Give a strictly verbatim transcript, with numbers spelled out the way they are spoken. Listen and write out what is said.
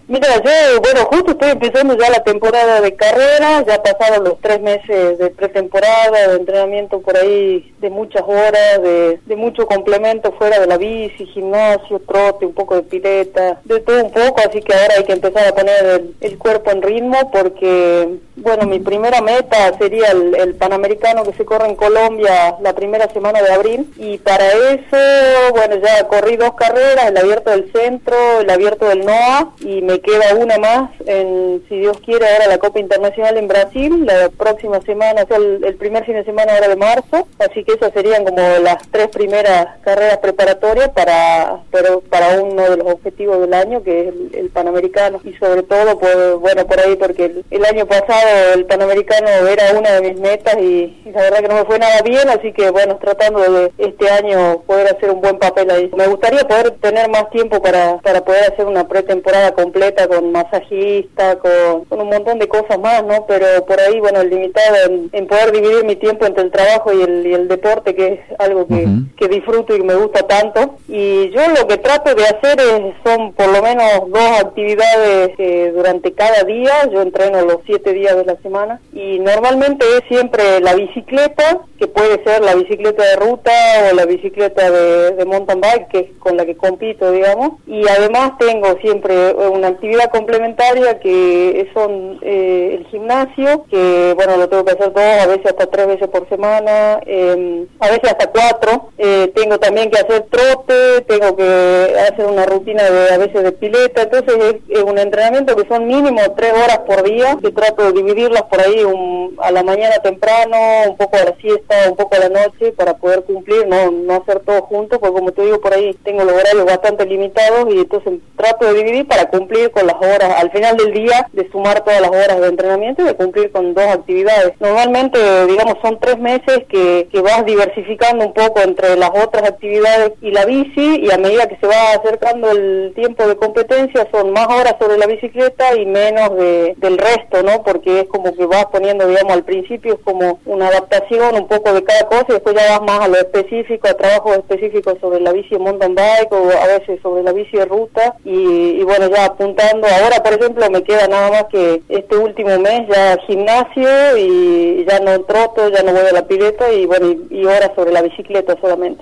Mira, yo, bueno, justo estoy empezando ya la temporada de carrera, ya pasaron los tres meses de pretemporada, de entrenamiento por ahí de muchas horas, de, de mucho complemento fuera de la bici, gimnasio, trote, un poco de pileta, de todo un poco, así que ahora hay que empezar a poner el, el cuerpo en ritmo porque, bueno, mi primera meta sería el, el Panamericano que se corre en Colombia la primera semana de abril, y para eso, bueno, ya corrí dos carreras, el abierto del centro, el abierto del NOA, y me queda una más, en, si Dios quiere, ahora la Copa Internacional en Brasil, la próxima semana, o sea, el, el primer fin de semana ahora de marzo, así que esas serían como las tres primeras carreras preparatorias para, pero para uno de los objetivos del año, que es el, el Panamericano, y sobre todo, pues, bueno, por ahí, porque el, el año pasado el Panamericano era una de mis metas y, y la verdad que no me fue nada bien, así que, bueno, tratando de este año poder hacer un buen papel ahí. Me gustaría poder tener más tiempo para, para poder hacer una pretemporada completa con masajista, con, con un montón de cosas más, ¿no? Pero por ahí, bueno, limitado en, en poder dividir mi tiempo entre el trabajo y el, y el deporte, que es algo que, uh-huh. que disfruto y me gusta tanto. Y yo lo que trato de hacer es, son por lo menos dos actividades eh, durante cada día. Yo entreno los siete días de la semana y normalmente es siempre la bicicleta, que puede ser la bicicleta de ruta o la bicicleta de, de mountain bike, que es con la que compito, digamos. Y además tengo siempre una actividad complementaria que son eh, el gimnasio, que bueno, lo tengo que hacer dos, a veces hasta tres veces por semana, eh, a veces hasta cuatro. Eh, tengo también que hacer trote, tengo que hacer una rutina de a veces de pileta, entonces es, es un entrenamiento que son mínimo tres horas por día, que trato de dividirlas por ahí un, a la mañana temprano, un poco a la siesta, un poco a la noche, para poder cumplir, no, no hacer todo junto, porque como te digo, por ahí tengo los horarios bastante limitados y entonces trato de dividir para cumplir con las horas, al final del día, de sumar todas las horas de entrenamiento y de cumplir con dos actividades. Normalmente, digamos, son tres meses que, que vas diversificando un poco entre las otras actividades y la bici, y a medida que se va acercando el tiempo de competencia son más horas sobre la bicicleta y menos de, del resto, ¿no? Porque es como que vas poniendo, digamos, al principio es como una adaptación un poco de cada cosa y después ya vas más a lo específico, a trabajos específicos sobre la bici de mountain bike o a veces sobre la bici de ruta y, y bueno, ya apuntando. Ahora, por ejemplo, me queda nada más que este último mes ya gimnasio y ya no troto, ya no voy a la pileta y bueno, y, y horas sobre la bicicleta solamente.